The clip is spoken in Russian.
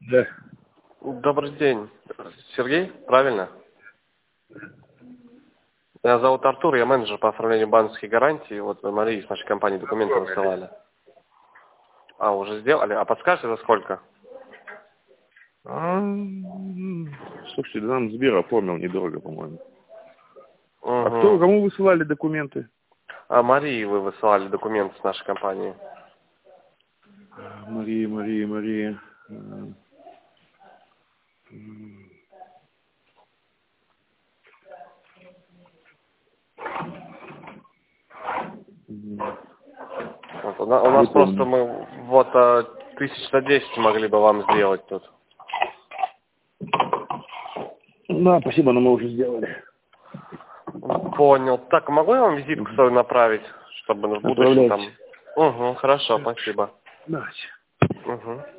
Да. Добрый день. Сергей, правильно? Меня зовут Артур, я менеджер по оформлению банковских гарантий. Вот вы, Мария, с нашей компании документы высылали. А, уже сделали? А подскажете, за сколько? Слушайте, да нам Сбер оформил недорого, по-моему. А кто, Угу. кому высылали документы? А Марии вы высылали документы с нашей компании. Мария. Вот, у нас просто мы вот 1010 могли бы вам сделать тут. Да, спасибо, но мы уже сделали. Понял. Так, могу я вам визитку свою направить, чтобы в будущем там... Отправляйте. Угу, хорошо, спасибо. Давайте. Угу.